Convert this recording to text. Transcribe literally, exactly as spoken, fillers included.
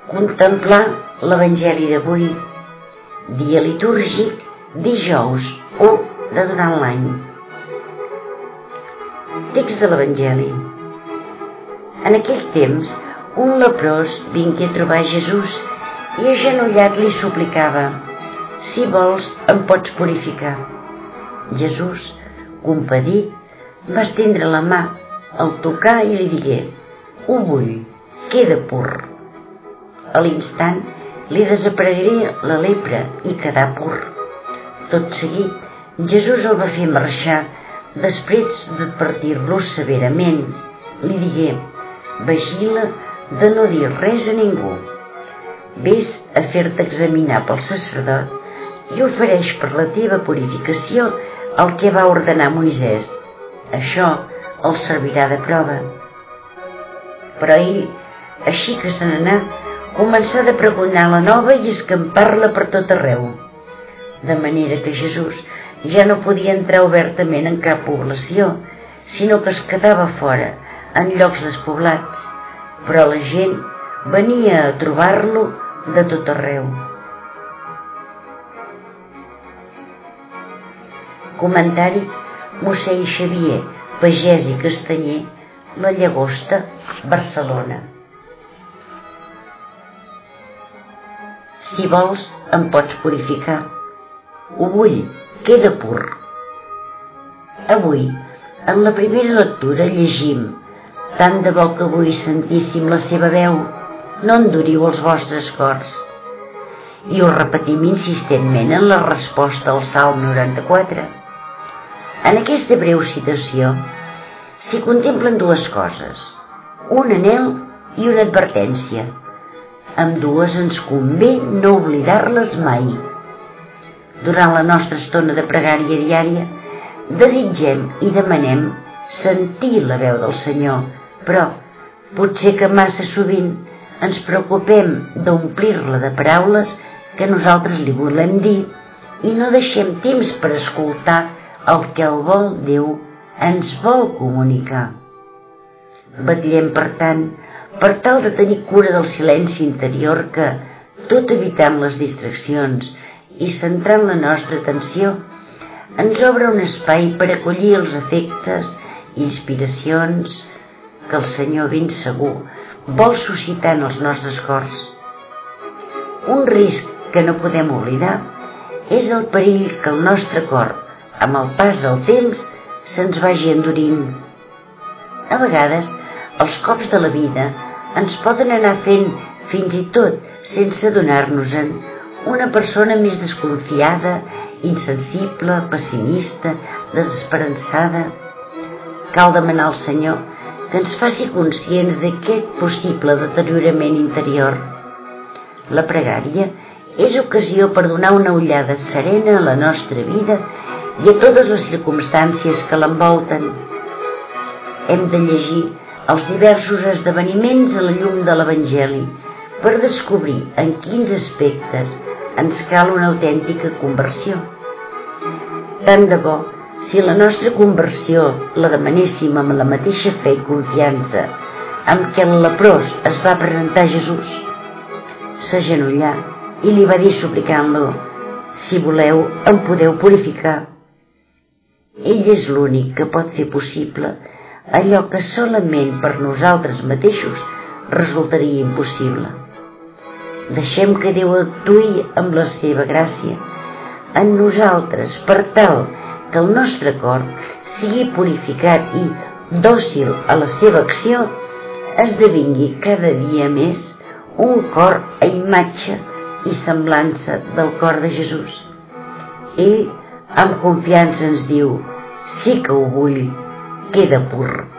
Contemplar l'Evangeli d'avui, dia litúrgic, dijous u de durant l'any. Text de l'Evangeli. En aquell temps, un leprós vingué a trobar Jesús i agenollat li suplicava: «Si vols, em pots purificar». Jesús, compadit, va estendre la mà, el tocà i li digué: «Ho vull, queda pur». A l'instant li desaparegué la lepra i quedà pur. Tot seguit, Jesús el va fer marxar. Després d'advertir-lo severament, li digué: «Vigila de no dir res a ningú. Ves a fer-te examinar pel sacerdot i ofereix per la teva purificació el que va ordenar Moisès. Això el servirà de prova». Però ell, així que se n'anà, començà de pregonar la nova i escampar-la per tot arreu. De manera que Jesús ja no podia entrar obertament en cap població, sinó que es quedava fora, en llocs despoblats, però la gent venia a trobar-lo de tot arreu. Comentari mossèn Xavier Pagès i Castanyer, La Llagosta, Barcelona. Si vols, em pots purificar. Ho vull, queda pur. Avui, en la primera lectura, llegim: «Tant de bo que avui sentíssim la seva veu, no enduriu els vostres cors». I ho repetim insistentment en la resposta al Salm noranta-quatre. En aquesta breu citació s'hi contemplen dues coses, un anhel i una advertència. Ambdues ens convé no oblidar-les mai. Durant la nostra estona de pregària diària, desitgem i demanem sentir la veu del Senyor, però potser que massa sovint ens preocupem d'omplir-la de paraules que nosaltres li volem dir i no deixem temps per escoltar el que el vol Déu ens vol comunicar. Vetllem, per tant, per tal de tenir cura del silenci interior que, tot evitant les distraccions i centrant la nostra atenció, ens obre un espai per acollir els efectes i inspiracions que el Senyor ben segur vol suscitar en els nostres cors. Un risc que no podem oblidar és el perill que el nostre cor, amb el pas del temps, se'ns vagi endurint. A vegades, els cops de la vida ens poden anar fent, fins i tot sense adonar-nos-en, una persona més desconfiada, insensible, pessimista, desesperançada. Cal demanar al Senyor que ens faci conscients d'aquest possible deteriorament interior. La pregària és ocasió per donar una ullada serena a la nostra vida i a totes les circumstàncies que l'envolten. Hem de llegir els diversos esdeveniments a la llum de l'Evangeli per descobrir en quins aspectes ens cal una autèntica conversió. Tant de bo, si la nostra conversió la demanéssim amb la mateixa fe i confiança amb què el leprós es va presentar a Jesús. S'agenollà i li va dir suplicant-lo: «Si voleu, em podeu purificar». Ell és l'únic que pot fer possible allò que solament per nosaltres mateixos resultaria impossible. Deixem que Déu actuï amb la seva gràcia en nosaltres per tal que el nostre cor sigui purificat i, dòcil a la seva acció, esdevingui cada dia més un cor a imatge i semblança del cor de Jesús. Ell, amb confiança, ens diu: «Sí que ho vull, queda pur».